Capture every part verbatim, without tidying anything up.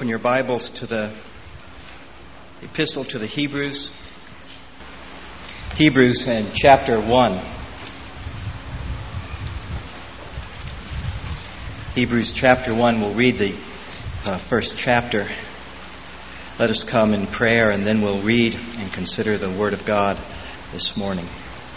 open your Bibles to the Epistle to the Hebrews. Hebrews in chapter one. Hebrews chapter one, we'll read the uh, first chapter. Let us come in prayer and then we'll read and consider the Word of God this morning.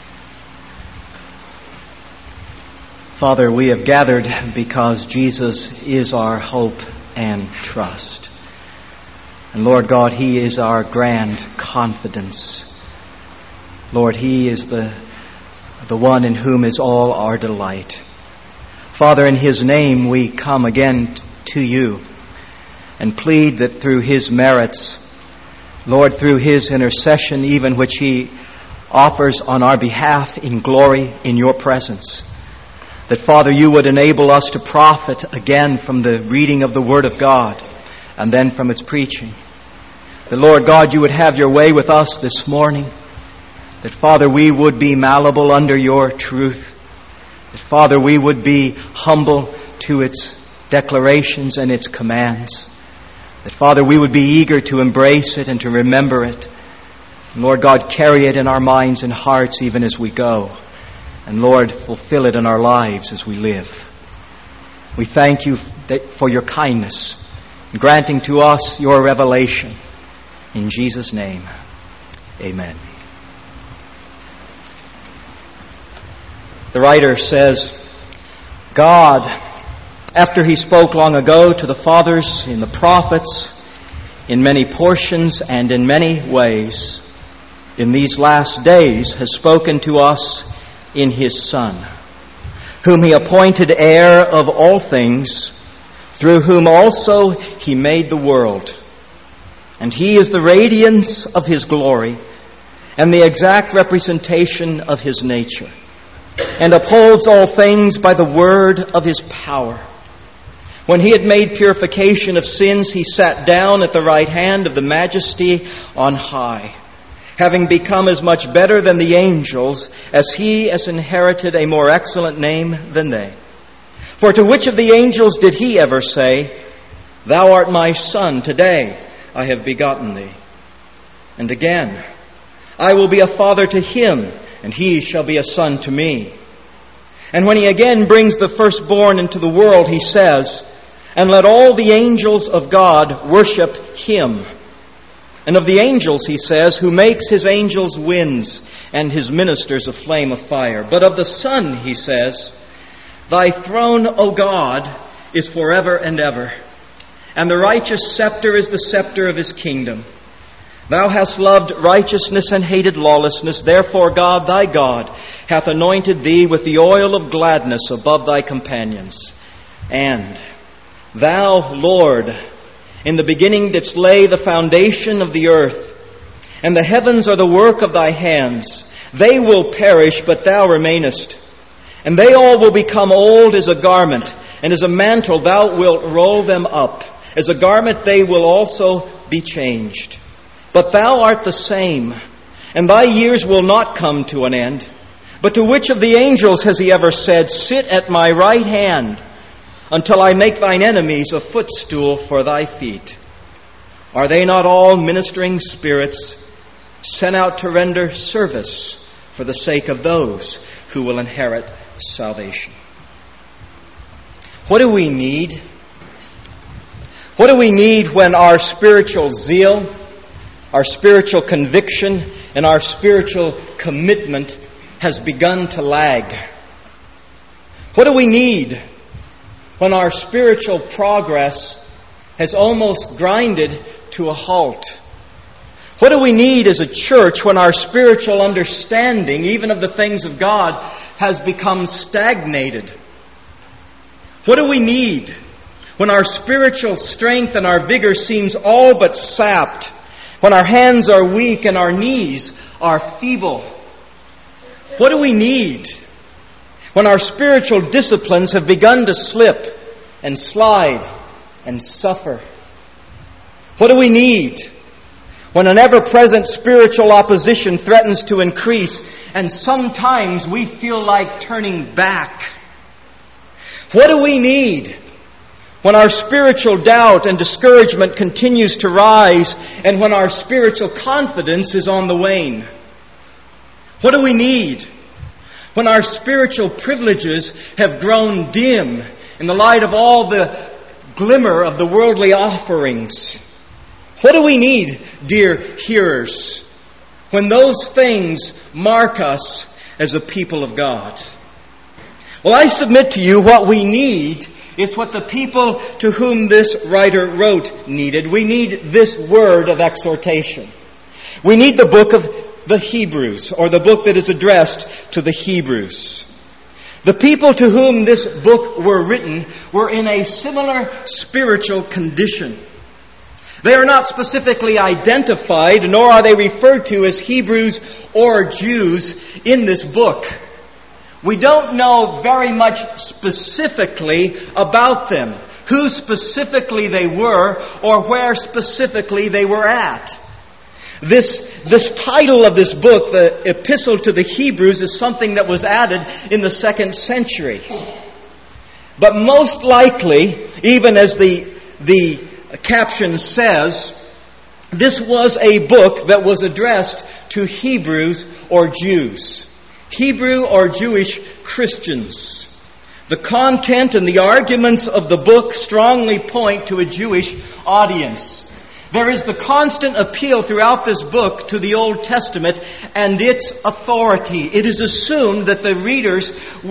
Father, we have gathered because Jesus is our hope and trust. And Lord God, He is our grand confidence. Lord, He is the, the one in whom is all our delight. Father, in His name we come again to You and plead that through His merits, Lord, through His intercession, even which He offers on our behalf in glory in Your presence, that, Father, You would enable us to profit again from the reading of the Word of God and then from its preaching. That, Lord God, You would have Your way with us this morning. That, Father, we would be malleable under Your truth. That, Father, we would be humble to its declarations and its commands. That, Father, we would be eager to embrace it and to remember it. And, Lord God, carry it in our minds and hearts even as we go. And Lord, fulfill it in our lives as we live. We thank You for Your kindness in granting to us Your revelation. In Jesus' name, amen. The writer says, God, after He spoke long ago to the fathers in the prophets, in many portions and in many ways, in these last days has spoken to us in His Son, whom He appointed heir of all things, through whom also He made the world. And He is the radiance of His glory and the exact representation of His nature, and upholds all things by the word of His power. When He had made purification of sins, He sat down at the right hand of the Majesty on high, having become as much better than the angels, as He has inherited a more excellent name than they. For to which of the angels did He ever say, Thou art my Son, today I have begotten thee? And again, I will be a father to him, and he shall be a son to me. And when He again brings the firstborn into the world, He says, And let all the angels of God worship Him. And of the angels, He says, who makes His angels winds and His ministers a flame of fire. But of the Son, He says, Thy throne, O God, is forever and ever, and the righteous scepter is the scepter of His kingdom. Thou hast loved righteousness and hated lawlessness. Therefore God, Thy God, hath anointed Thee with the oil of gladness above Thy companions. And Thou, Lord, in the beginning didst lay the foundation of the earth, and the heavens are the work of Thy hands. They will perish, but Thou remainest. And they all will become old as a garment, and as a mantle Thou wilt roll them up. As a garment they will also be changed. But Thou art the same, and Thy years will not come to an end. But to which of the angels has He ever said, Sit at my right hand, until I make Thine enemies a footstool for Thy feet? Are they not all ministering spirits sent out to render service for the sake of those who will inherit salvation? What do we need? What do we need when our spiritual zeal, our spiritual conviction, and our spiritual commitment has begun to lag? What do we need when our spiritual progress has almost grinded to a halt? What do we need as a church when our spiritual understanding, even of the things of God, has become stagnated? What do we need when our spiritual strength and our vigor seems all but sapped? When our hands are weak and our knees are feeble? What do we need when our spiritual disciplines have begun to slip and slide and suffer? What do we need when an ever-present spiritual opposition threatens to increase and sometimes we feel like turning back? What do we need when our spiritual doubt and discouragement continues to rise, and when our spiritual confidence is on the wane? What do we need when our spiritual privileges have grown dim in the light of all the glimmer of the worldly offerings? What do we need, dear hearers, when those things mark us as a people of God? Well, I submit to you what we need is what the people to whom this writer wrote needed. We need this word of exhortation. We need the book of the Hebrews, or the book that is addressed to the Hebrews. The people to whom this book were written were in a similar spiritual condition. They are not specifically identified, nor are they referred to as Hebrews or Jews in this book. We don't know very much specifically about them, who specifically they were, or where specifically they were at. This, this title of this book, the Epistle to the Hebrews, is something that was added in the second century. But most likely, even as the, the caption says, this was a book that was addressed to Hebrews or Jews. Hebrew or Jewish Christians. The content and the arguments of the book strongly point to a Jewish audience. There is the constant appeal throughout this book to the Old Testament and its authority. It is assumed that the readers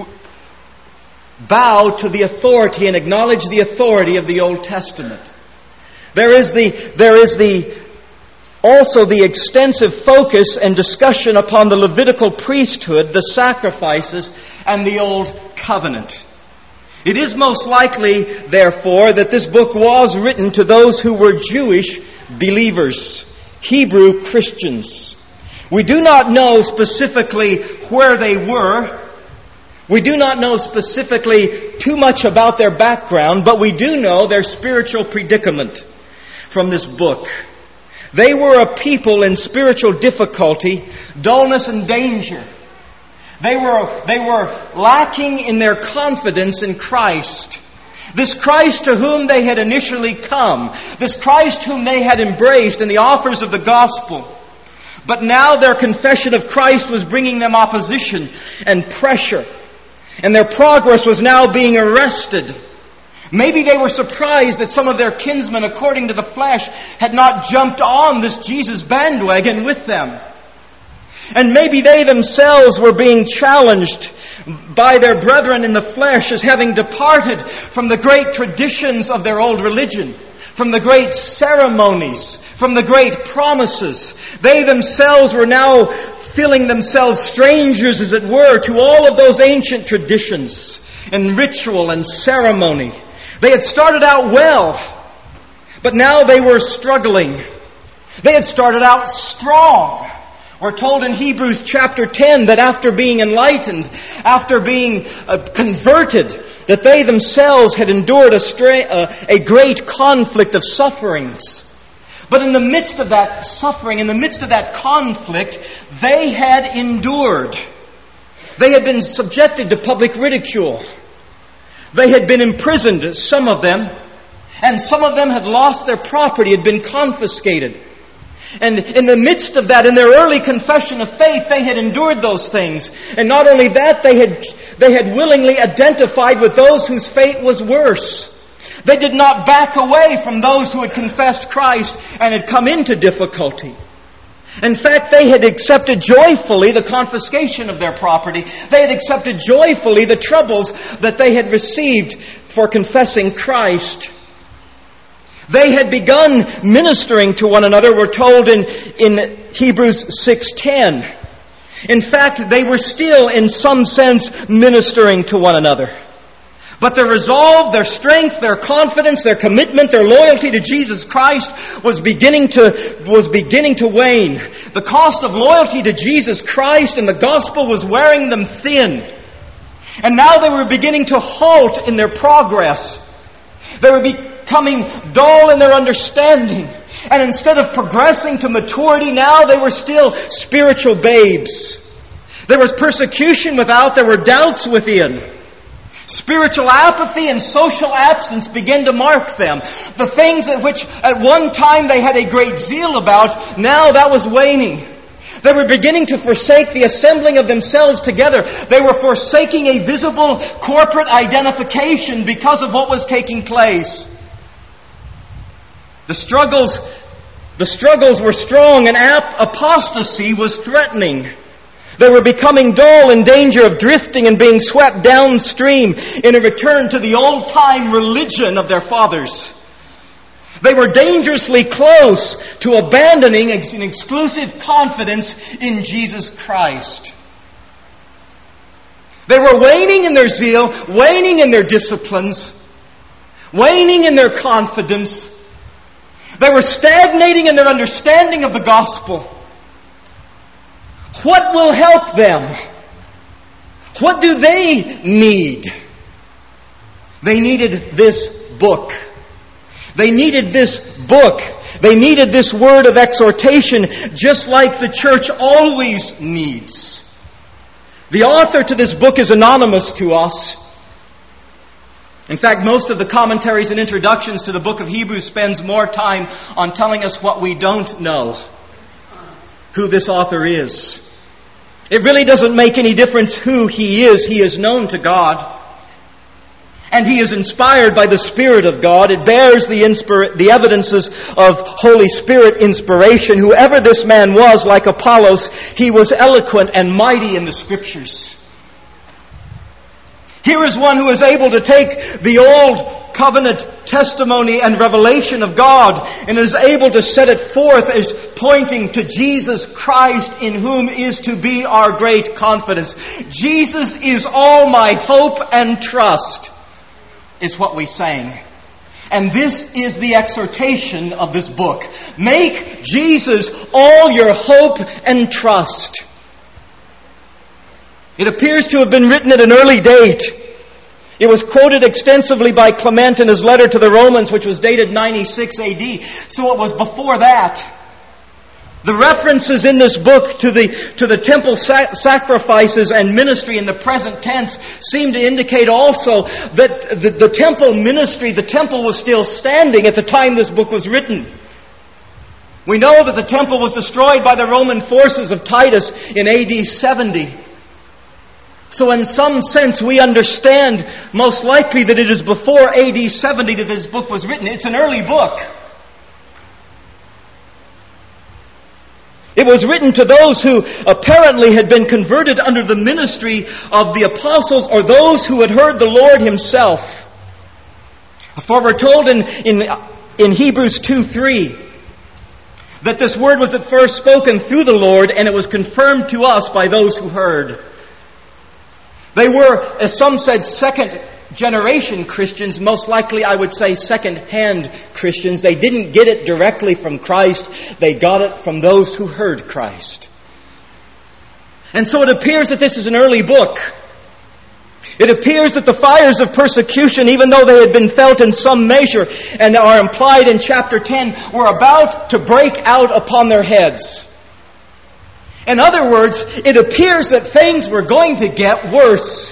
bow to the authority and acknowledge the authority of the Old Testament. There is the, there is the Also, the extensive focus and discussion upon the Levitical priesthood, the sacrifices, and the Old Covenant. It is most likely, therefore, that this book was written to those who were Jewish believers, Hebrew Christians. We do not know specifically where they were. We do not know specifically too much about their background, but we do know their spiritual predicament from this book. They were a people in spiritual difficulty, dullness, and danger. They were, they were lacking in their confidence in Christ. This Christ to whom they had initially come. This Christ whom they had embraced in the offers of the gospel. But now their confession of Christ was bringing them opposition and pressure. And their progress was now being arrested. Maybe they were surprised that some of their kinsmen, according to the flesh, had not jumped on this Jesus bandwagon with them. And maybe they themselves were being challenged by their brethren in the flesh as having departed from the great traditions of their old religion, from the great ceremonies, from the great promises. They themselves were now feeling themselves strangers, as it were, to all of those ancient traditions and ritual and ceremony. They had started out well, but now they were struggling. They had started out strong. We're told in Hebrews chapter ten that after being enlightened, after being uh, converted, that they themselves had endured a, stra- uh, a great conflict of sufferings. But in the midst of that suffering, in the midst of that conflict, they had endured. They had been subjected to public ridicule. They had been imprisoned, some of them, and some of them had lost their property, had been confiscated. And in the midst of that, in their early confession of faith, they had endured those things. And not only that, they had, they had willingly identified with those whose fate was worse. They did not back away from those who had confessed Christ and had come into difficulty. In fact, they had accepted joyfully the confiscation of their property. They had accepted joyfully the troubles that they had received for confessing Christ. They had begun ministering to one another, we're told in, in Hebrews six ten. In fact, they were still, in some sense, ministering to one another. But their resolve, their strength, their confidence, their commitment, their loyalty to Jesus Christ was beginning to, was beginning to wane. The cost of loyalty to Jesus Christ and the gospel was wearing them thin. And now they were beginning to halt in their progress. They were becoming dull in their understanding. And instead of progressing to maturity, now they were still spiritual babes. There was persecution without, there were doubts within. Spiritual apathy and social absence began to mark them. The things at which at one time they had a great zeal about, now that was waning. They were beginning to forsake the assembling of themselves together. They were forsaking a visible corporate identification because of what was taking place. The struggles, the struggles were strong, and ap- apostasy was threatening. They were becoming dull, in danger of drifting and being swept downstream in a return to the old-time religion of their fathers. They were dangerously close to abandoning an exclusive confidence in Jesus Christ. They were waning in their zeal, waning in their disciplines, waning in their confidence. They were stagnating in their understanding of the gospel. What will help them? What do they need? They needed this book. They needed this book. They needed this word of exhortation, just like the church always needs. The author to this book is anonymous to us. In fact, most of the commentaries and introductions to the book of Hebrews spends more time on telling us what we don't know, who this author is. It really doesn't make any difference who he is. He is known to God. And he is inspired by the Spirit of God. It bears the, inspira- the evidences of Holy Spirit inspiration. Whoever this man was, like Apollos, he was eloquent and mighty in the Scriptures. Here is one who is able to take the old covenant testimony and revelation of God and is able to set it forth as pointing to Jesus Christ, in whom is to be our great confidence. Jesus is all my hope and trust, is what we sang. And this is the exhortation of this book. Make Jesus all your hope and trust. It appears to have been written at an early date. It was quoted extensively by Clement in his letter to the Romans, which was dated ninety-six A D. So it was before that. The references in this book to the to the temple sac- sacrifices and ministry in the present tense seem to indicate also that the, the temple ministry, the temple was still standing at the time this book was written. We know that the temple was destroyed by the Roman forces of Titus in A D seventy. So in some sense we understand most likely that it is before A D seventy that this book was written. It's an early book. It was written to those who apparently had been converted under the ministry of the apostles, or those who had heard the Lord Himself. For we're told in, in, in Hebrews two three that this word was at first spoken through the Lord, and it was confirmed to us by those who heard. They were, as some said, second generation Christians. Most likely, I would say, second-hand Christians. They didn't get it directly from Christ. They got it from those who heard Christ. And so it appears that this is an early book. It appears that the fires of persecution, even though they had been felt in some measure and are implied in chapter ten, were about to break out upon their heads. In other words, it appears that things were going to get worse.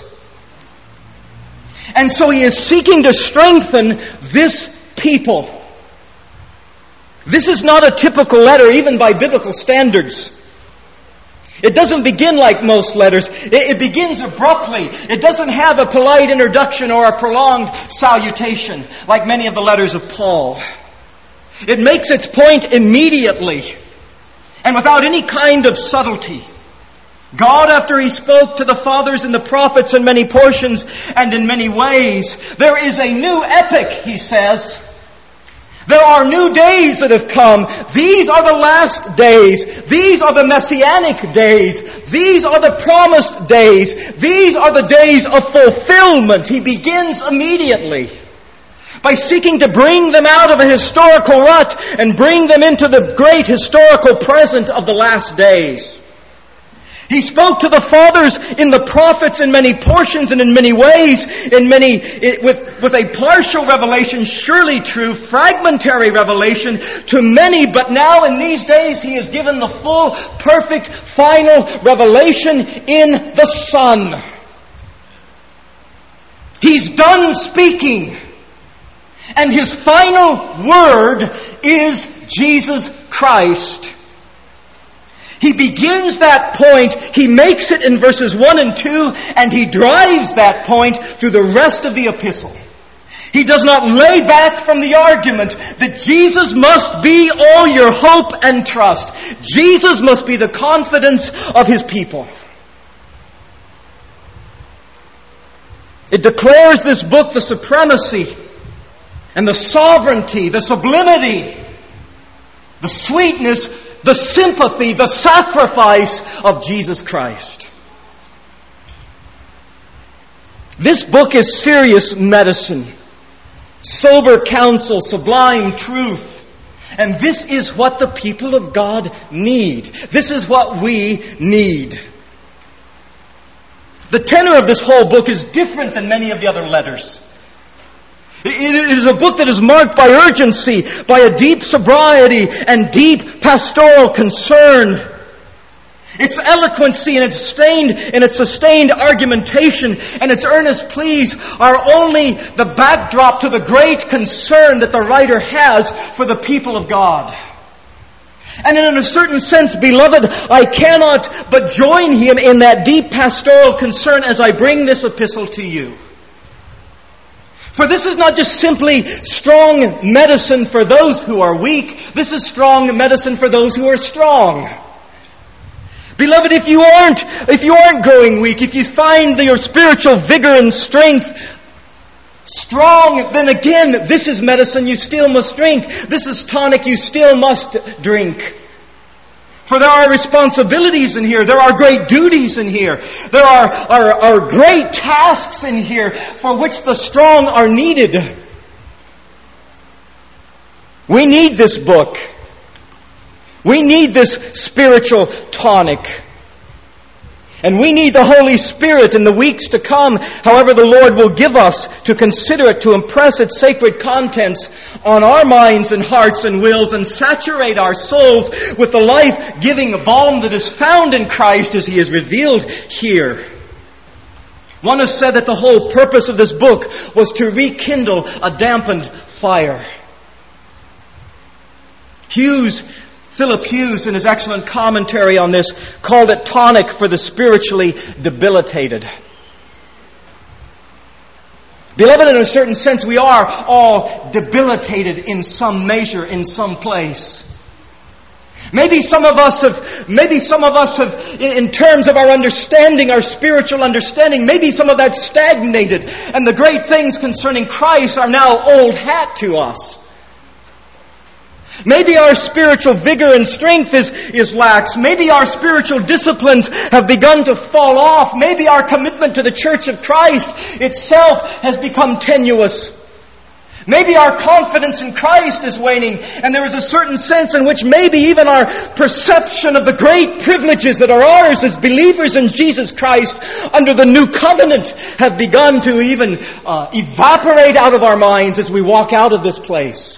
And so he is seeking to strengthen this people. This is not a typical letter, even by biblical standards. It doesn't begin like most letters. It begins abruptly. It doesn't have a polite introduction or a prolonged salutation like many of the letters of Paul. It makes its point immediately and without any kind of subtlety. God, after He spoke to the fathers and the prophets in many portions and in many ways, there is a new epoch, He says. There are new days that have come. These are the last days. These are the messianic days. These are the promised days. These are the days of fulfillment. He begins immediately by seeking to bring them out of a historical rut and bring them into the great historical present of the last days. He spoke to the fathers in the prophets in many portions and in many ways, in many with, with a partial revelation, surely true, fragmentary revelation to many, but now in these days He has given the full, perfect, final revelation in the Son. He's done speaking. And His final word is Jesus Christ. He begins that point, He makes it in verses one and two, and He drives that point through the rest of the epistle. He does not lay back from the argument that Jesus must be all your hope and trust. Jesus must be the confidence of His people. It declares, this book, the supremacy and the sovereignty, the sublimity, the sweetness, the sympathy, the sacrifice of Jesus Christ. This book is serious medicine, sober counsel, sublime truth. And this is what the people of God need. This is what we need. The tenor of this whole book is different than many of the other letters. It is a book that is marked by urgency, by a deep sobriety and deep pastoral concern. Its eloquency and its sustained and its sustained argumentation and its earnest pleas are only the backdrop to the great concern that the writer has for the people of God. And in a certain sense, beloved, I cannot but join him in that deep pastoral concern as I bring this epistle to you. For this is not just simply strong medicine for those who are weak. This is strong medicine for those who are strong. Beloved, if you aren't, if you aren't growing weak, if you find your spiritual vigor and strength strong, then again, this is medicine you still must drink. This is tonic you still must drink. For there are responsibilities in here. There are great duties in here. There are, are, are great tasks in here for which the strong are needed. We need this book. We need this spiritual tonic. And we need the Holy Spirit in the weeks to come, however the Lord will give us, to consider it, to impress its sacred contents on our minds and hearts and wills and saturate our souls with the life-giving balm that is found in Christ as He is revealed here. One has said that the whole purpose of this book was to rekindle a dampened fire. Hughes Philip Hughes, in his excellent commentary on this, called it tonic for the spiritually debilitated. Beloved, in a certain sense, we are all debilitated in some measure, in some place. Maybe some of us have, maybe some of us have, in terms of our understanding, our spiritual understanding, maybe some of that stagnated, and the great things concerning Christ are now old hat to us. Maybe our spiritual vigor and strength is, is lax. Maybe our spiritual disciplines have begun to fall off. Maybe our commitment to the Church of Christ itself has become tenuous. Maybe our confidence in Christ is waning, and there is a certain sense in which maybe even our perception of the great privileges that are ours as believers in Jesus Christ under the new covenant have begun to even uh, evaporate out of our minds as we walk out of this place.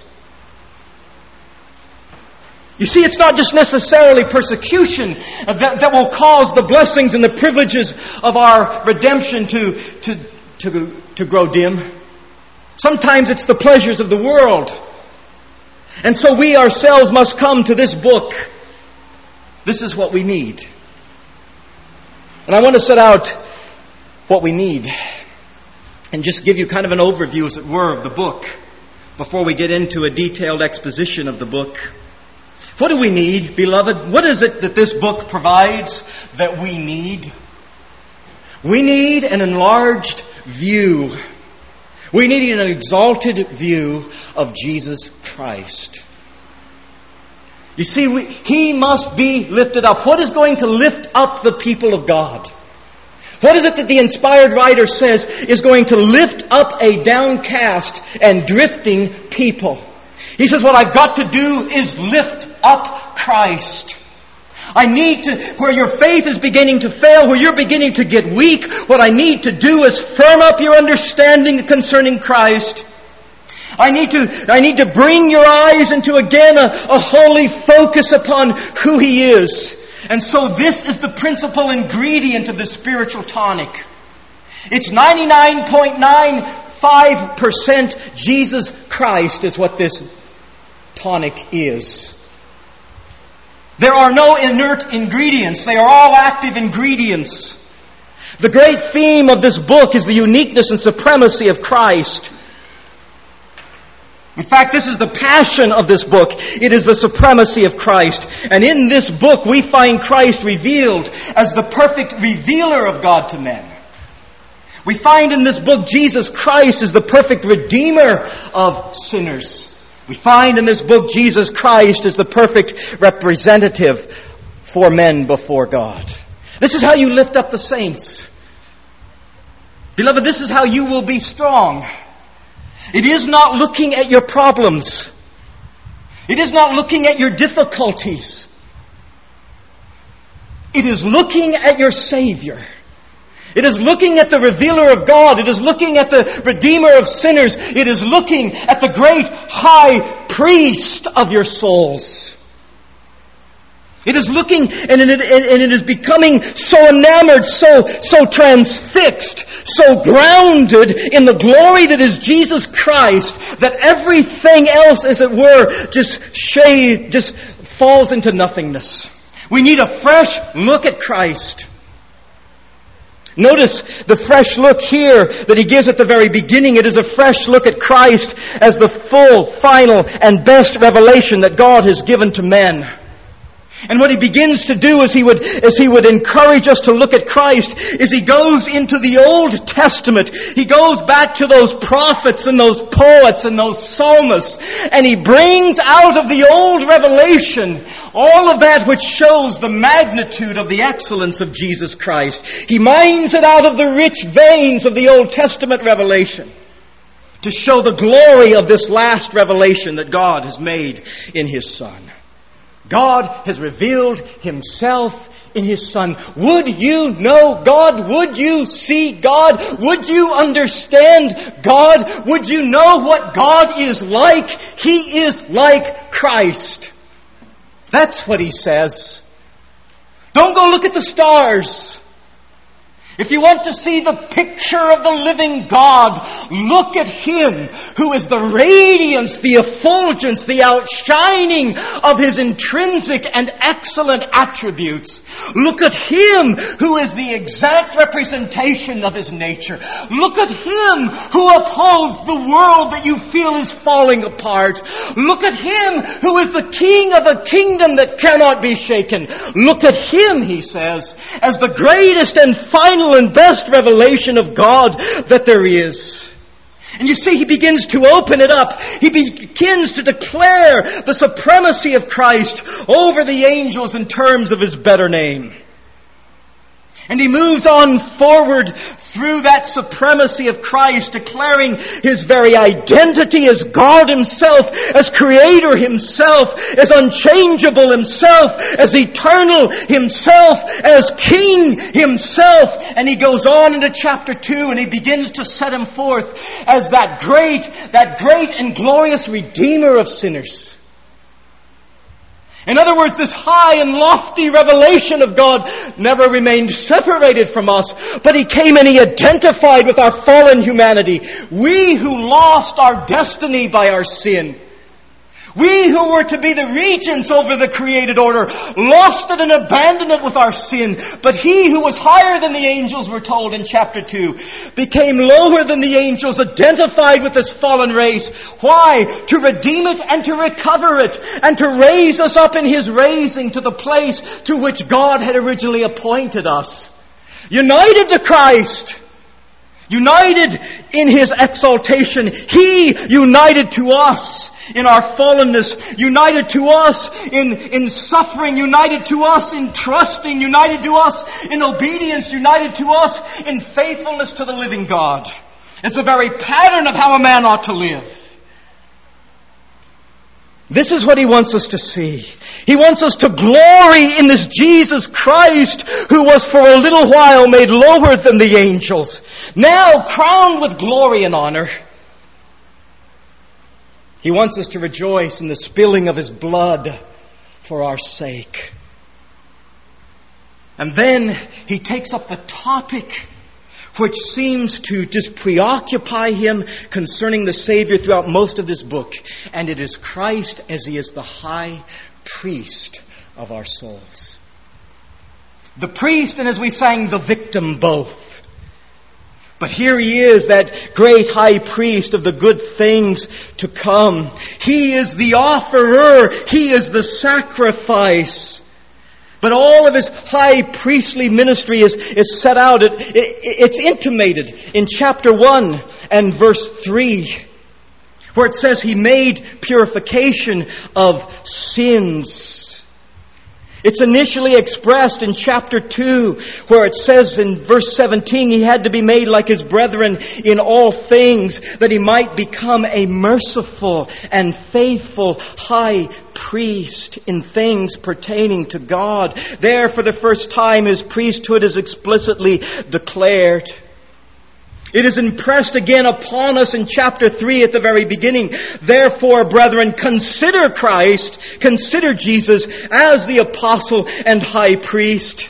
You see, it's not just necessarily persecution that, that will cause the blessings and the privileges of our redemption to, to, to, to grow dim. Sometimes it's the pleasures of the world. And so we ourselves must come to this book. This is what we need. And I want to set out what we need and just give you kind of an overview, as it were, of the book before we get into a detailed exposition of the book. What do we need, beloved? What is it that this book provides that we need? We need an enlarged view. We need an exalted view of Jesus Christ. You see, we, He must be lifted up. What is going to lift up the people of God? What is it that the inspired writer says is going to lift up a downcast and drifting people? He says, what I've got to do is lift up Christ. I need to, where your faith is beginning to fail, where you're beginning to get weak, what I need to do is firm up your understanding concerning Christ. I need to, I need to bring your eyes into again a, a holy focus upon who He is. And so this is the principal ingredient of the spiritual tonic. It's ninety-nine point nine five percent Jesus Christ is what this tonic is. There are no inert ingredients. They are all active ingredients. The great theme of this book is the uniqueness and supremacy of Christ. In fact, this is the passion of this book. It is the supremacy of Christ. And in this book we find Christ revealed as the perfect revealer of God to men. We find in this book Jesus Christ as the perfect redeemer of sinners. We find in this book Jesus Christ as the perfect representative for men before God. This is how you lift up the saints. Beloved, this is how you will be strong. It is not looking at your problems. It is not looking at your difficulties. It is looking at your Savior. It is looking at the revealer of God. It is looking at the redeemer of sinners. It is looking at the great high priest of your souls. It is looking and it, and it is becoming so enamored, so, so transfixed, so grounded in the glory that is Jesus Christ that everything else, as it were, just shade, just falls into nothingness. We need a fresh look at Christ. Notice the fresh look here that he gives at the very beginning. It is a fresh look at Christ as the full, final, and best revelation that God has given to men. And what he begins to do as he would, as he would encourage us to look at Christ is he goes into the Old Testament. He goes back to those prophets and those poets and those psalmists. And he brings out of the old revelation all of that which shows the magnitude of the excellence of Jesus Christ. He mines it out of the rich veins of the Old Testament revelation to show the glory of this last revelation that God has made in His Son. God has revealed Himself in His Son. Would you know God? Would you see God? Would you understand God? Would you know what God is like? He is like Christ. That's what he says. Don't go look at the stars. If you want to see the picture of the living God, look at Him who is the radiance, the effulgence, the outshining of His intrinsic and excellent attributes. Look at Him who is the exact representation of His nature. Look at Him who upholds the world that you feel is falling apart. Look at Him who is the King of a kingdom that cannot be shaken. Look at Him, he says, as the greatest and final and best revelation of God that there is. And you see, he begins to open it up. He begins to declare the supremacy of Christ over the angels in terms of His better name. And he moves on forward through that supremacy of Christ, declaring His very identity as God Himself, as Creator Himself, as unchangeable Himself, as eternal Himself, as King Himself. And he goes on into chapter two and he begins to set Him forth as that great, that great and glorious Redeemer of sinners. In other words, this high and lofty revelation of God never remained separated from us, but He came and He identified with our fallen humanity. We who lost our destiny by our sin. We who were to be the regents over the created order, lost it and abandoned it with our sin. But He who was higher than the angels, we're told in chapter two, became lower than the angels, identified with this fallen race. Why? To redeem it and to recover it, and to raise us up in His raising to the place to which God had originally appointed us. United to Christ. United in His exaltation. He united to us in our fallenness, united to us in, in suffering, united to us in trusting, united to us in obedience, united to us in faithfulness to the living God. It's the very pattern of how a man ought to live. This is what He wants us to see. He wants us to glory in this Jesus Christ who was for a little while made lower than the angels, now crowned with glory and honor. He wants us to rejoice in the spilling of His blood for our sake. And then He takes up the topic which seems to just preoccupy him concerning the Savior throughout most of this book. And it is Christ as he is the high priest of our souls. The priest, and as we sang, the victim both. But here he is, that great high priest of the good things to come. He is the offerer. He is the sacrifice. But all of his high priestly ministry is, is set out. It, it, it's intimated in chapter one and verse three, where it says he made purification of sins. It's initially expressed in chapter two, where it says in verse seventeen, he had to be made like his brethren in all things, that he might become a merciful and faithful high priest in things pertaining to God. There, for the first time, his priesthood is explicitly declared. It is impressed again upon us in chapter three at the very beginning. Therefore, brethren, consider Christ, consider Jesus as the apostle and high priest.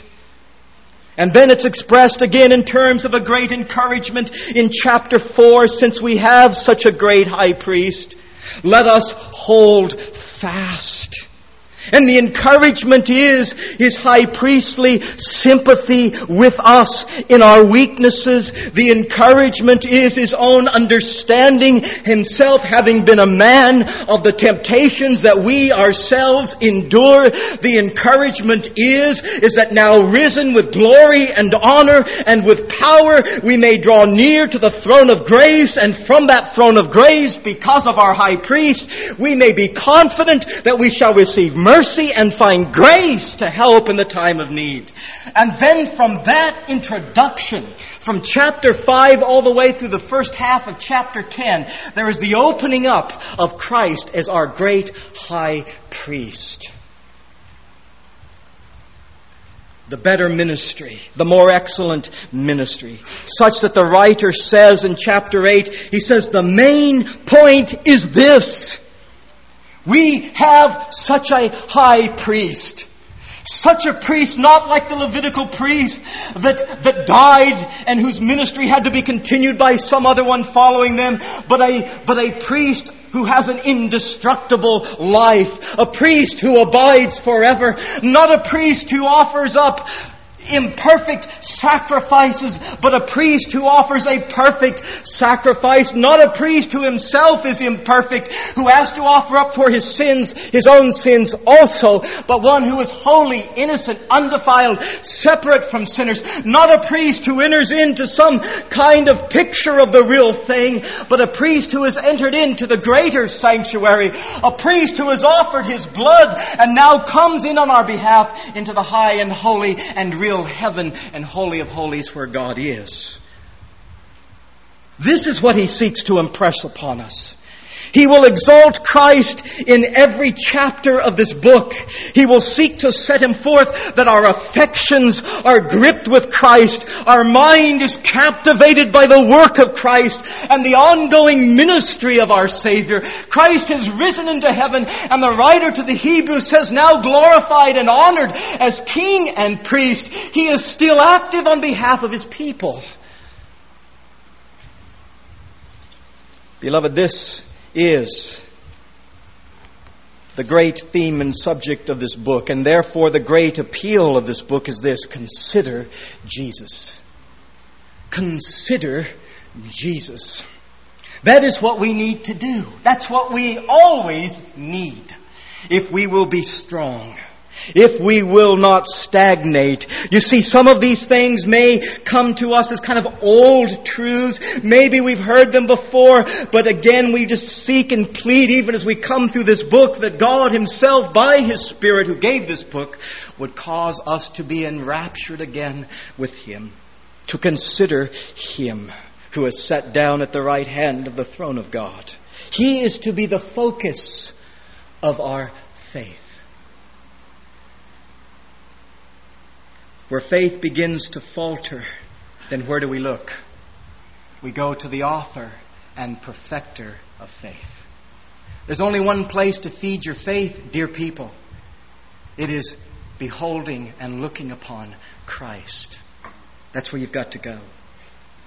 And then it's expressed again in terms of a great encouragement in chapter four. Since we have such a great high priest, let us hold fast. And the encouragement is his high priestly sympathy with us in our weaknesses. The encouragement is his own understanding, himself having been a man of the temptations that we ourselves endure. The encouragement is, is that now risen with glory and honor and with power, we may draw near to the throne of grace, and from that throne of grace, because of our high priest, we may be confident that we shall receive mercy mercy and find grace to help in the time of need. And then from that introduction, from chapter five all the way through the first half of chapter ten, there is the opening up of Christ as our great high priest. The better ministry, the more excellent ministry, such that the writer says in chapter eight, he says, the main point is this: we have such a high priest. Such a priest, not like the Levitical priest that, that died and whose ministry had to be continued by some other one following them, but a, but a priest who has an indestructible life. A priest who abides forever. Not a priest who offers up imperfect sacrifices, but a priest who offers a perfect sacrifice. Not a priest who himself is imperfect, who has to offer up for his sins, his own sins also, but one who is holy, innocent, undefiled, separate from sinners. Not a priest who enters into some kind of picture of the real thing, but a priest who has entered into the greater sanctuary. A priest who has offered his blood and now comes in on our behalf into the high and holy and real heaven and holy of holies where God is. This is what he seeks to impress upon us. He will exalt Christ in every chapter of this book. He will seek to set him forth that our affections are gripped with Christ. Our mind is captivated by the work of Christ and the ongoing ministry of our Savior. Christ has risen into heaven, and the writer to the Hebrews says, now glorified and honored as King and Priest, he is still active on behalf of his people. Beloved, this is the great theme and subject of this book, and therefore the great appeal of this book is this: consider Jesus. Consider Jesus. That is what we need to do. That's what we always need if we will be strong. If we will not stagnate. You see, some of these things may come to us as kind of old truths. Maybe we've heard them before, but again we just seek and plead, even as we come through this book, that God himself, by his Spirit who gave this book, would cause us to be enraptured again with him. To consider him who is set down at the right hand of the throne of God. He is to be the focus of our faith. Where faith begins to falter, then where do we look? We go to the author and perfecter of faith. There's only one place to feed your faith, dear people. It is beholding and looking upon Christ. That's where you've got to go.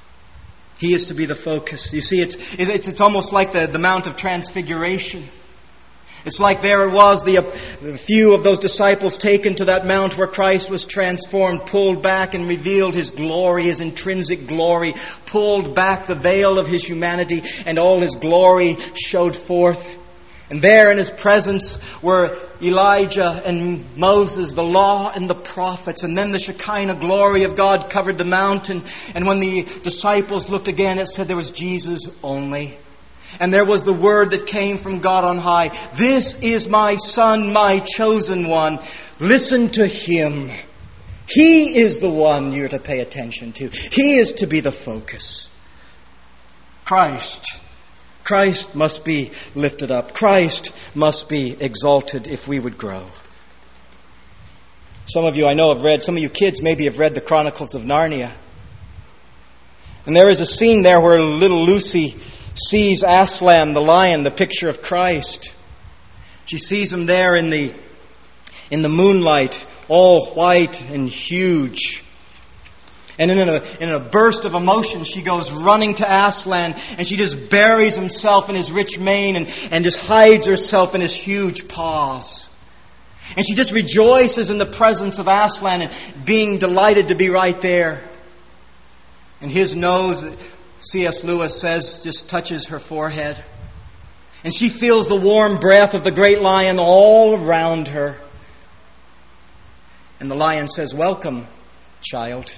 He is to be the focus. You see, it's, it's, it's almost like the, the Mount of Transfiguration. It's like there it was, the, the few of those disciples taken to that mount where Christ was transformed, pulled back and revealed His glory, His intrinsic glory, pulled back the veil of His humanity, and all His glory showed forth. And there in His presence were Elijah and Moses, the law and the prophets. And then the Shekinah glory of God covered the mountain. And when the disciples looked again, it said there was Jesus only. And there was the word that came from God on high. This is my Son, my chosen one. Listen to Him. He is the one you're to pay attention to. He is to be the focus. Christ. Christ must be lifted up. Christ must be exalted if we would grow. Some of you I know have read, some of you kids maybe have read the Chronicles of Narnia. And there is a scene there where little Lucy sees Aslan, the lion, the picture of Christ. She sees him there in the, in the moonlight, all white and huge. And in a, in a burst of emotion, she goes running to Aslan and she just buries himself in his rich mane and, and just hides herself in his huge paws. And she just rejoices in the presence of Aslan and being delighted to be right there. And his nose, C S Lewis says, just touches her forehead. And she feels the warm breath of the great lion all around her. And the lion says, "Welcome, child."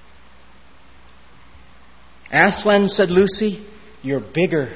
"Aslan," said Lucy, "you're bigger."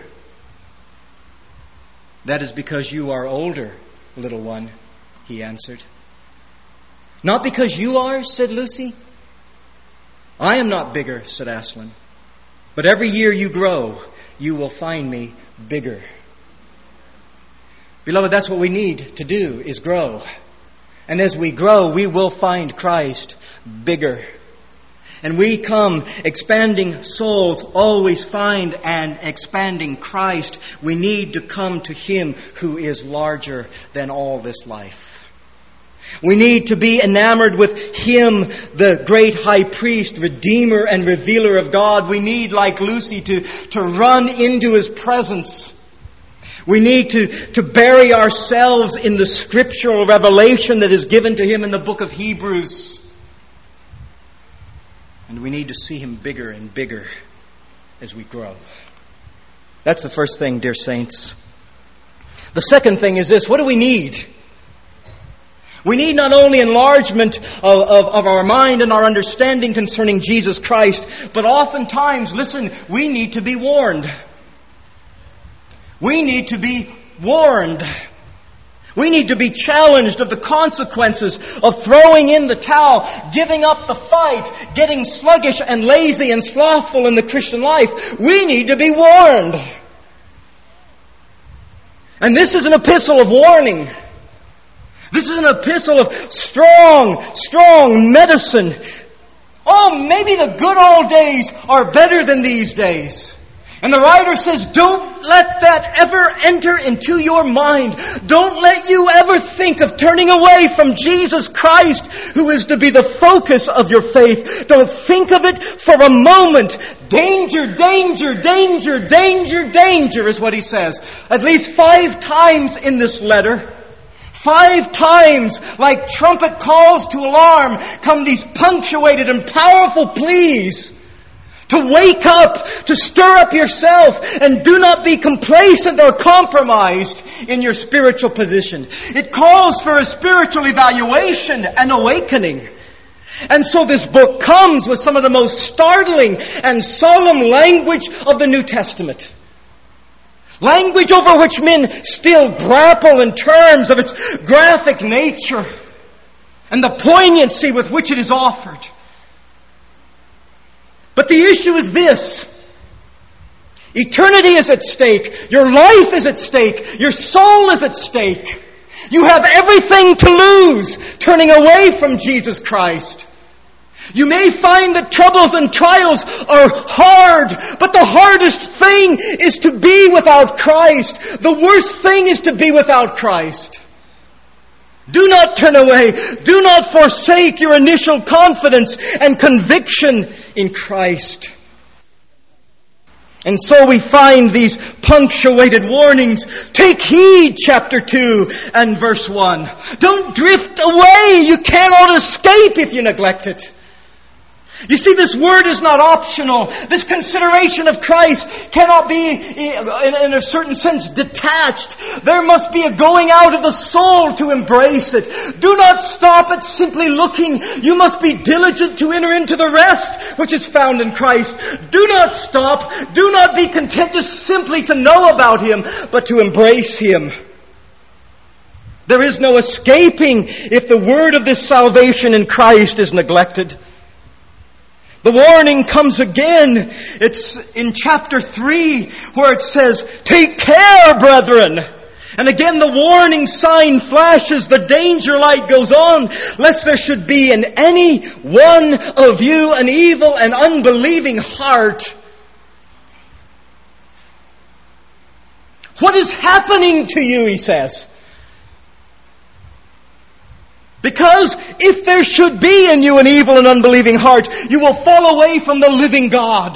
"That is because you are older, little one," he answered. "Not because you are," said Lucy. "I am not bigger," said Aslan. "But every year you grow, you will find me bigger." Beloved, that's what we need to do, is grow. And as we grow, we will find Christ bigger. And we come, expanding souls, always find an expanding Christ. We need to come to Him who is larger than all this life. We need to be enamored with Him, the great high priest, redeemer and revealer of God. We need, like Lucy, to, to run into His presence. We need to, to bury ourselves in the scriptural revelation that is given to Him in the book of Hebrews. And we need to see Him bigger and bigger as we grow. That's the first thing, dear saints. The second thing is this: what do we need? We need not only enlargement of, of, of our mind and our understanding concerning Jesus Christ, but oftentimes, listen, we need to be warned. We need to be warned. We need to be challenged of the consequences of throwing in the towel, giving up the fight, getting sluggish and lazy and slothful in the Christian life. We need to be warned. And this is an epistle of warning. This is an epistle of strong, strong medicine. Oh, maybe the good old days are better than these days. And the writer says, don't let that ever enter into your mind. Don't let you ever think of turning away from Jesus Christ, who is to be the focus of your faith. Don't think of it for a moment. Danger, danger, danger, danger, danger is what he says. At least five times in this letter. Five times, like trumpet calls to alarm, come these punctuated and powerful pleas to wake up, to stir up yourself, and do not be complacent or compromised in your spiritual position. It calls for a spiritual evaluation and awakening. And so this book comes with some of the most startling and solemn language of the New Testament. Language over which men still grapple in terms of its graphic nature and the poignancy with which it is offered. But the issue is this. Eternity is at stake. Your life is at stake. Your soul is at stake. You have everything to lose turning away from Jesus Christ. You may find that troubles and trials are hard, but the hardest thing is to be without Christ. The worst thing is to be without Christ. Do not turn away. Do not forsake your initial confidence and conviction in Christ. And so we find these punctuated warnings. Take heed, chapter two and verse one. Don't drift away. You cannot escape if you neglect it. You see, this word is not optional. This consideration of Christ cannot be, in a certain sense, detached. There must be a going out of the soul to embrace it. Do not stop at simply looking. You must be diligent to enter into the rest which is found in Christ. Do not stop. Do not be content just simply to know about Him, but to embrace Him. There is no escaping if the word of this salvation in Christ is neglected. The warning comes again. It's in chapter three where it says, "Take care, brethren." And again the warning sign flashes, the danger light goes on, lest there should be in any one of you an evil and unbelieving heart. What is happening to you, he says? Because if there should be in you an evil and unbelieving heart, you will fall away from the living God.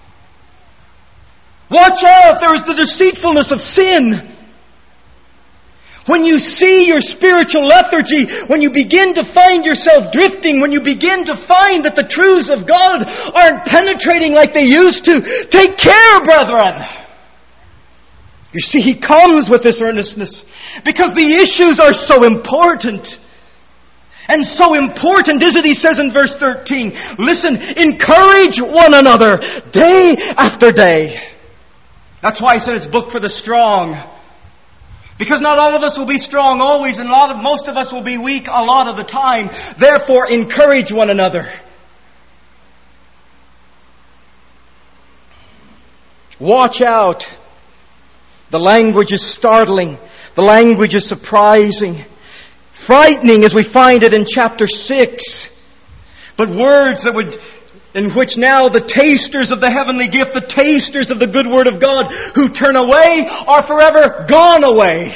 Watch out, there is the deceitfulness of sin. When you see your spiritual lethargy, when you begin to find yourself drifting, when you begin to find that the truths of God aren't penetrating like they used to, take care, brethren. You see, he comes with this earnestness because the issues are so important. And so important is it, he says in verse thirteen, listen, encourage one another day after day. That's why he said it's a book for the strong. Because not all of us will be strong always, and a lot of, most of us will be weak a lot of the time. Therefore, encourage one another. Watch out. The language is startling. The language is surprising. Frightening as we find it in chapter six. But words that would, in which now the tasters of the heavenly gift, the tasters of the good word of God who turn away are forever gone away.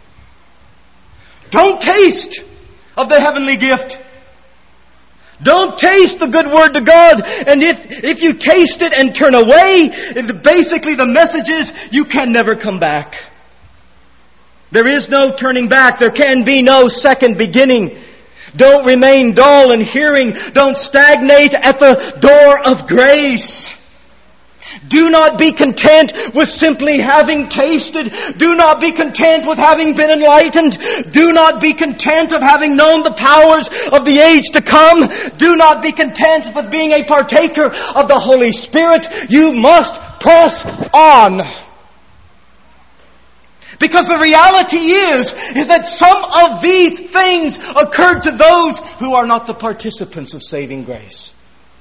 Don't taste of the heavenly gift. Don't taste the good word to God. And if, if you taste it and turn away, basically the message is you can never come back. There is no turning back. There can be no second beginning. Don't remain dull in hearing. Don't stagnate at the door of grace. Do not be content with simply having tasted. Do not be content with having been enlightened. Do not be content of having known the powers of the age to come. Do not be content with being a partaker of the Holy Spirit. You must press on. Because the reality is, is that some of these things occurred to those who are not the participants of saving grace.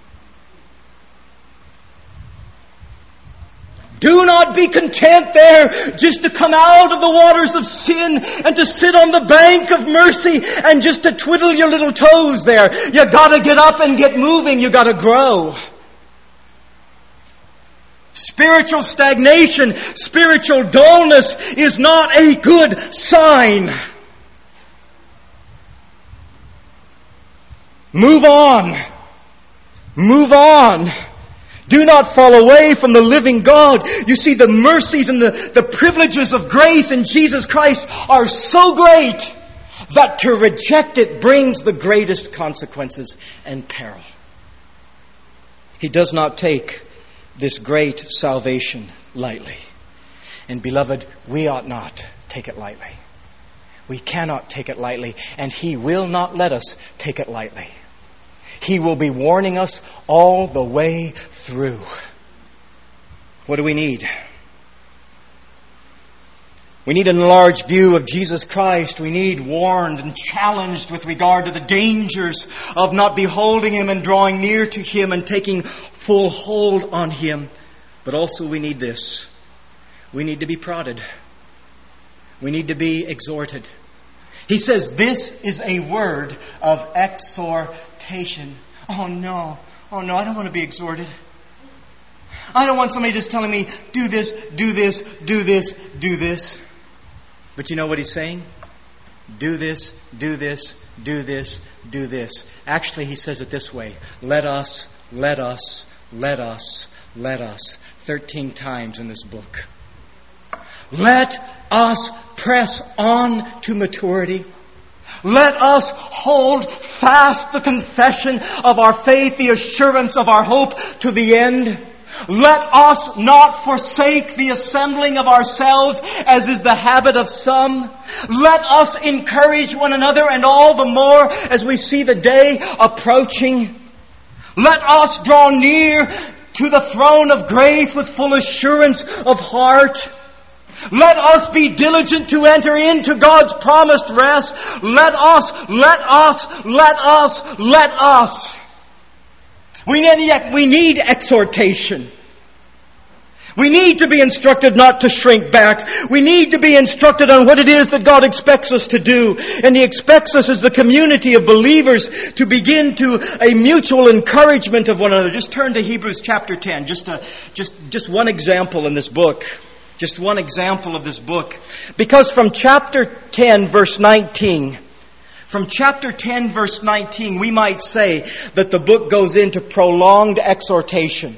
Do not be content there just to come out of the waters of sin and to sit on the bank of mercy and just to twiddle your little toes there. You gotta get up and get moving. You gotta grow. Spiritual stagnation, spiritual dullness is not a good sign. Move on. Move on. Do not fall away from the living God. You see, the mercies and the, the privileges of grace in Jesus Christ are so great that to reject it brings the greatest consequences and peril. He does not take this great salvation lightly. And beloved, we ought not take it lightly. We cannot take it lightly, and He will not let us take it lightly. He will be warning us all the way through. What do we need? We need an enlarged view of Jesus Christ. We need warned and challenged with regard to the dangers of not beholding Him and drawing near to Him and taking full hold on Him. But also we need this. We need to be prodded. We need to be exhorted. He says this is a word of exhortation. Oh no, oh no, I don't want to be exhorted. I don't want somebody just telling me, do this, do this, do this, do this. But you know what he's saying? Do this, do this, do this, do this. Actually, he says it this way. Let us, let us, let us, let us, thirteen times in this book. Let us press on to maturity. Let us hold fast the confession of our faith, the assurance of our hope to the end. Let us not forsake the assembling of ourselves, as is the habit of some. Let us encourage one another, and all the more as we see the day approaching. Let us draw near to the throne of grace with full assurance of heart. Let us be diligent to enter into God's promised rest. Let us, let us, let us, let us. We need, we need exhortation. We need to be instructed not to shrink back. We need to be instructed on what it is that God expects us to do. And He expects us as the community of believers to begin to a mutual encouragement of one another. Just turn to Hebrews chapter ten. Just, a, just, just one example in this book. Just one example of this book. Because from chapter ten, verse nineteen, from chapter ten, verse nineteen, we might say that the book goes into prolonged exhortation.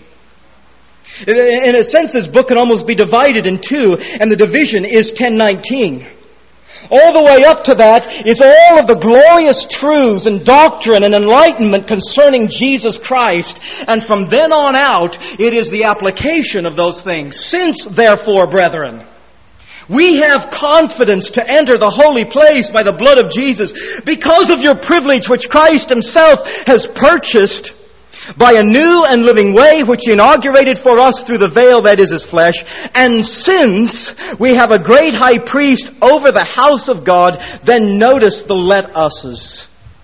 In a sense, this book can almost be divided in two, and the division is ten nineteen. All the way up to that is all of the glorious truths and doctrine and enlightenment concerning Jesus Christ. And from then on out, it is the application of those things. Since, therefore, brethren, we have confidence to enter the holy place by the blood of Jesus, because of your privilege which Christ Himself has purchased by a new and living way which He inaugurated for us through the veil that is His flesh. And since we have a great high priest over the house of God, then notice the let us's.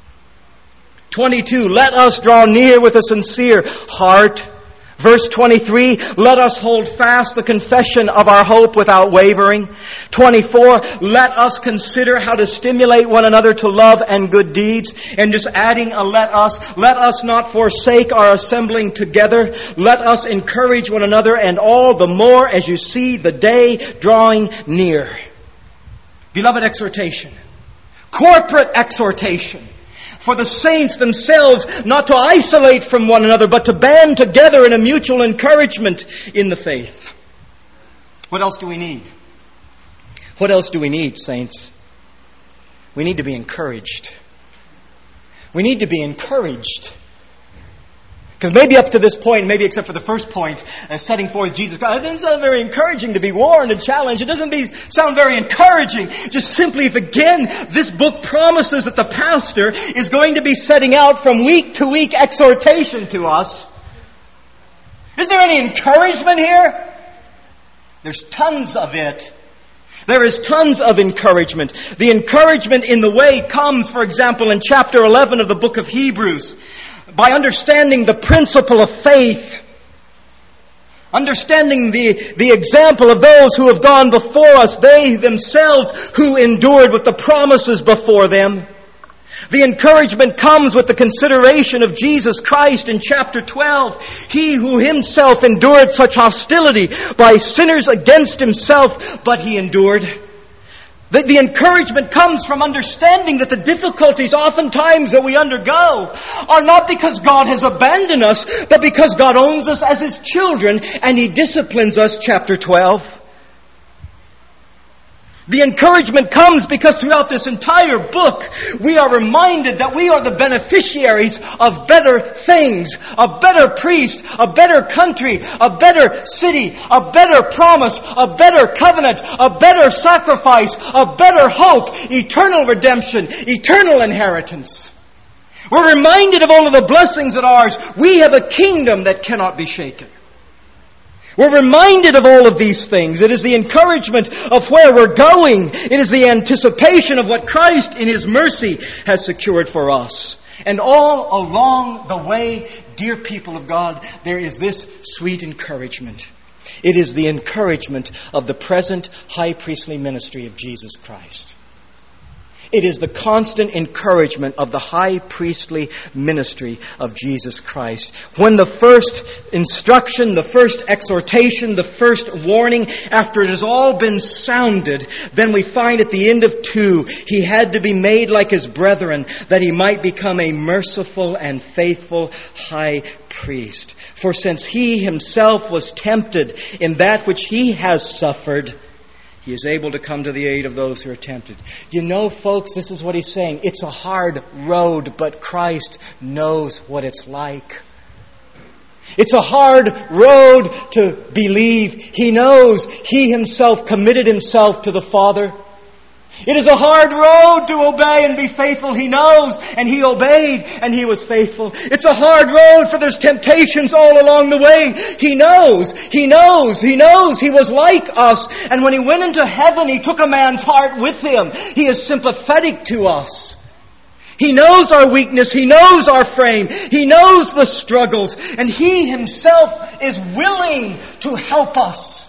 twenty-two, let us draw near with a sincere heart. Verse twenty-three, let us hold fast the confession of our hope without wavering. twenty-four, let us consider how to stimulate one another to love and good deeds. And just adding a let us, let us not forsake our assembling together. Let us encourage one another, and all the more as you see the day drawing near. Beloved, exhortation. Corporate exhortation. For the saints themselves not to isolate from one another, but to band together in a mutual encouragement in the faith. What else do we need? What else do we need, saints? We need to be encouraged. We need to be encouraged. Because maybe up to this point, maybe except for the first point, uh, setting forth Jesus Christ, it doesn't sound very encouraging to be warned and challenged. It doesn't be, sound very encouraging. Just simply if again, this book promises that the pastor is going to be setting out from week to week exhortation to us. Is there any encouragement here? There's tons of it. There is tons of encouragement. The encouragement in the way comes, for example, in chapter eleven of the book of Hebrews, by understanding the principle of faith. Understanding the, the example of those who have gone before us, they themselves who endured with the promises before them. The encouragement comes with the consideration of Jesus Christ in chapter twelve. He who Himself endured such hostility by sinners against Himself, but He endured. The, the encouragement comes from understanding that the difficulties oftentimes that we undergo are not because God has abandoned us, but because God owns us as His children and He disciplines us, chapter twelve. The encouragement comes because throughout this entire book, we are reminded that we are the beneficiaries of better things, a better priest, a better country, a better city, a better promise, a better covenant, a better sacrifice, a better hope, eternal redemption, eternal inheritance. We're reminded of all of the blessings that are ours. We have a kingdom that cannot be shaken. We're reminded of all of these things. It is the encouragement of where we're going. It is the anticipation of what Christ in His mercy has secured for us. And all along the way, dear people of God, there is this sweet encouragement. It is the encouragement of the present high priestly ministry of Jesus Christ. It is the constant encouragement of the high priestly ministry of Jesus Christ. When the first instruction, the first exhortation, the first warning, after it has all been sounded, then we find at the end of two, He had to be made like His brethren, that He might become a merciful and faithful high priest. For since He Himself was tempted in that which He has suffered, He is able to come to the aid of those who are tempted. You know, folks, this is what He's saying. It's a hard road, but Christ knows what it's like. It's a hard road to believe. He knows He Himself committed Himself to the Father. It is a hard road to obey and be faithful. He knows, and He obeyed, and He was faithful. It's a hard road, for there's temptations all along the way. He knows, He knows, He knows He was like us. And when He went into heaven, He took a man's heart with Him. He is sympathetic to us. He knows our weakness. He knows our frame. He knows the struggles. And He Himself is willing to help us.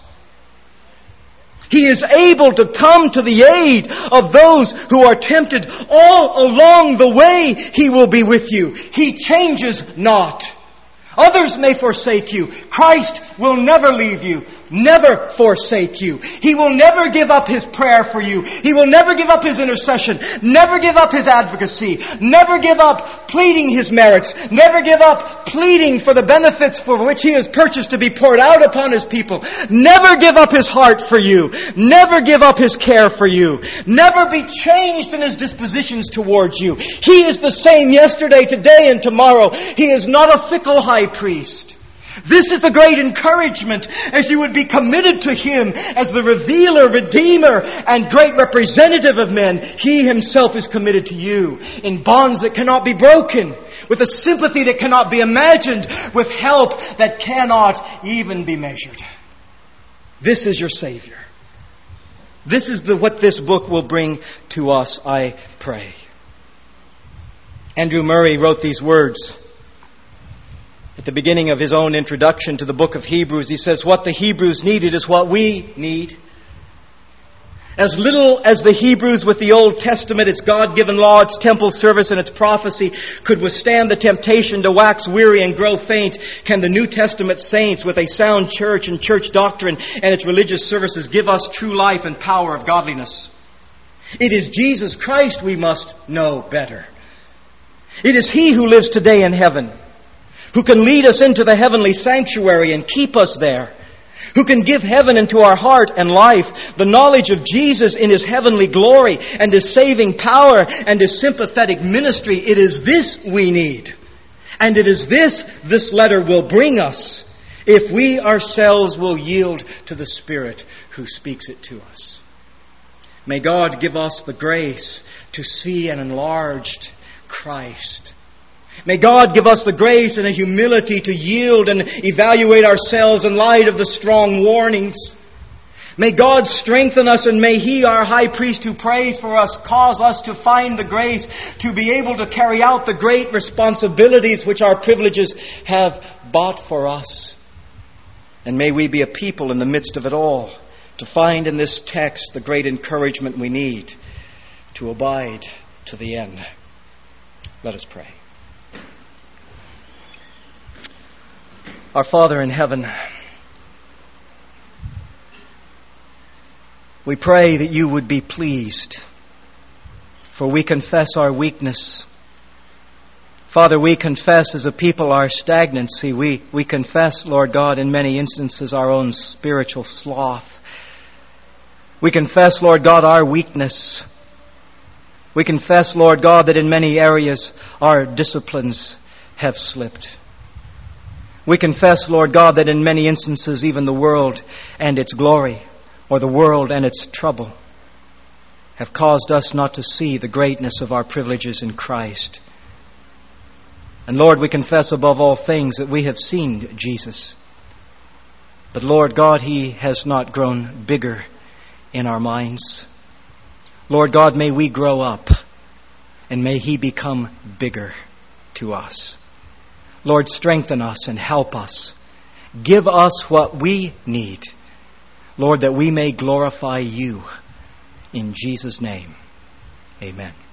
He is able to come to the aid of those who are tempted. All along the way, He will be with you. He changes not. Others may forsake you. Christ will never leave you, never forsake you. He will never give up His prayer for you. He will never give up His intercession, never give up His advocacy, never give up pleading His merits, never give up pleading for the benefits for which He has purchased to be poured out upon His people. Never give up His heart for you. Never give up His care for you. Never be changed in His dispositions towards you. He is the same yesterday, today, and tomorrow. He is not a fickle high priest. This is the great encouragement as you would be committed to Him as the revealer, redeemer, and great representative of men. He Himself is committed to you in bonds that cannot be broken, with a sympathy that cannot be imagined, with help that cannot even be measured. This is your Savior. This is the, what this book will bring to us, I pray. Andrew Murray wrote these words at the beginning of his own introduction to the book of Hebrews. He says, what the Hebrews needed is what we need. As little as the Hebrews with the Old Testament, its God-given law, its temple service, and its prophecy could withstand the temptation to wax weary and grow faint, can the New Testament saints with a sound church and church doctrine and its religious services give us true life and power of godliness. It is Jesus Christ we must know better. It is He who lives today in heaven, who can lead us into the heavenly sanctuary and keep us there, who can give heaven into our heart and life, the knowledge of Jesus in His heavenly glory and His saving power and His sympathetic ministry. It is this we need. And it is this this letter will bring us if we ourselves will yield to the Spirit who speaks it to us. May God give us the grace to see an enlarged Christ. May God give us the grace and the humility to yield and evaluate ourselves in light of the strong warnings. May God strengthen us, and may He, our high priest who prays for us, cause us to find the grace to be able to carry out the great responsibilities which our privileges have bought for us. And may we be a people in the midst of it all to find in this text the great encouragement we need to abide to the end. Let us pray. Our Father in heaven, we pray that You would be pleased, for we confess our weakness. Father, we confess as a people our stagnancy. We, we confess, Lord God, in many instances our own spiritual sloth. We confess, Lord God, our weakness. We confess, Lord God, that in many areas our disciplines have slipped. We confess, Lord God, that in many instances even the world and its glory, or the world and its trouble, have caused us not to see the greatness of our privileges in Christ. And Lord, we confess above all things that we have seen Jesus. But Lord God, He has not grown bigger in our minds. Lord God, may we grow up, and may He become bigger to us. Lord, strengthen us and help us. Give us what we need, Lord, that we may glorify You. In Jesus' name, Amen.